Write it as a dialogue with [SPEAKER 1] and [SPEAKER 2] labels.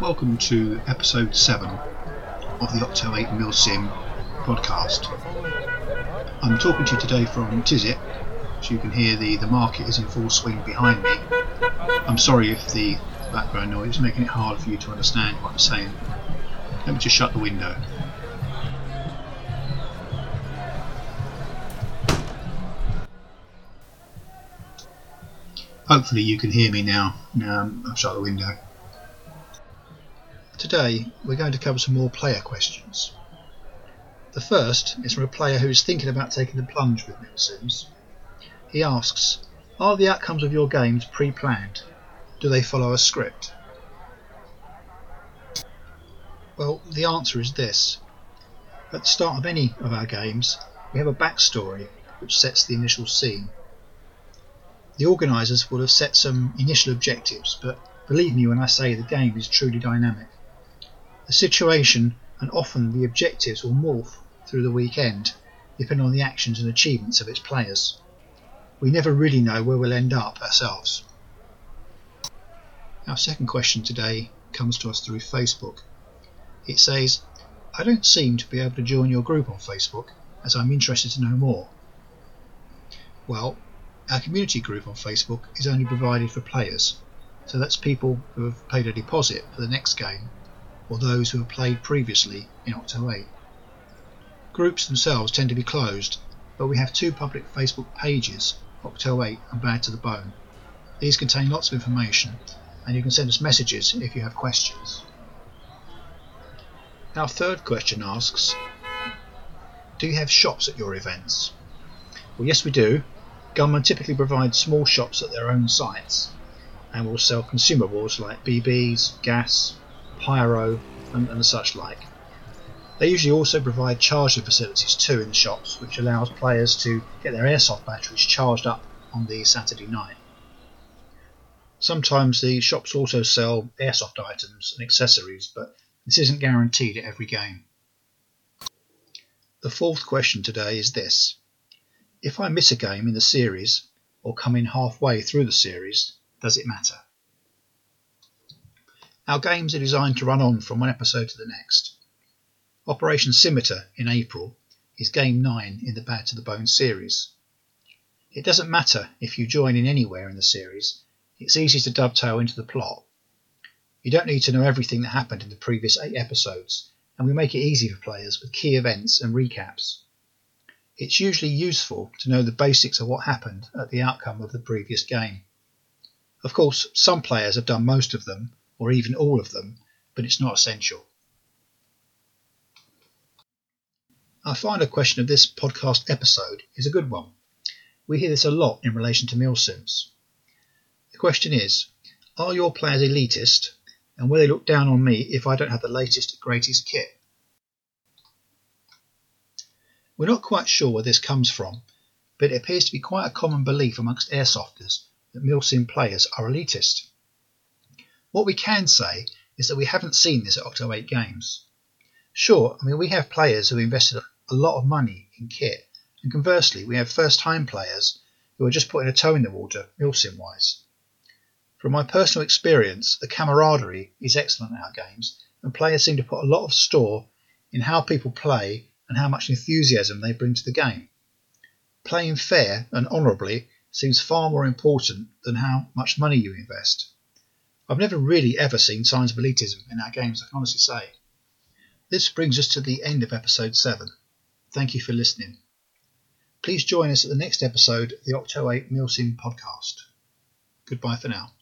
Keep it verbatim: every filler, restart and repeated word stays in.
[SPEAKER 1] Welcome to episode seven of the Octo eight Milsim podcast. I'm talking to you today from Tizit, so you can hear the, the market is in full swing behind me. I'm sorry if the background noise is making it hard for you to understand what I'm saying. Let me just shut the window. Hopefully you can hear me now. Now I've shut the window. Today we're going to cover some more player questions. The first is from a player who is thinking about taking the plunge with Milsims. He asks, are the outcomes of your games pre-planned? Do they follow a script? Well, the answer is this. At the start of any of our games, we have a backstory which sets the initial scene. The organisers will have set some initial objectives, but believe me when I say the game is truly dynamic. The situation and often the objectives will morph through the weekend, depending on the actions and achievements of its players. We never really know where we'll end up ourselves. Our second question today comes to us through Facebook. It says, I don't seem to be able to join your group on Facebook as I'm interested to know more. Well, our community group on Facebook is only provided for players, so that's people who have paid a deposit for the next game or those who have played previously in Octo eight. Groups themselves tend to be closed, but we have two public Facebook pages, Octo eight and Bad to the Bone. These contain lots of information and you can send us messages if you have questions. Our third question asks, do you have shops at your events? Well, yes we do. Gunman typically provides small shops at their own sites and will sell consumables like B Bs, gas, pyro and, and such like. They usually also provide charging facilities too in the shops, which allows players to get their airsoft batteries charged up on the Saturday night. Sometimes the shops also sell airsoft items and accessories, but this isn't guaranteed at every game. The fourth question today is this. If I miss a game in the series or come in halfway through the series, does it matter? Our games are designed to run on from one episode to the next. Operation Scimitar in April is game nine in the Bad to the Bone series. It doesn't matter if you join in anywhere in the series, it's easy to dovetail into the plot. You don't need to know everything that happened in the previous eight episodes, and we make it easy for players with key events and recaps. It's usually useful to know the basics of what happened at the outcome of the previous game. Of course, some players have done most of them, or even all of them, but it's not essential. Our final question of this podcast episode is a good one. We hear this a lot in relation to Milsims. The question is, are your players elitist, and will they look down on me if I don't have the latest, greatest kit? We're not quite sure where this comes from, but it appears to be quite a common belief amongst airsofters that Milsim players are elitist. What we can say is that we haven't seen this at Octo eight games. Sure, I mean we have players who invested a lot of money in kit, and conversely we have first-time players who are just putting a toe in the water Milsim-wise. From my personal experience, the camaraderie is excellent at our games, and players seem to put a lot of store in how people play and how much enthusiasm they bring to the game. Playing fair and honourably seems far more important than how much money you invest. I've never really ever seen signs of elitism in our games, I can honestly say. This brings us to the end of episode seven. Thank you for listening. Please join us at the next episode of the Octo eight Milsim podcast. Goodbye for now.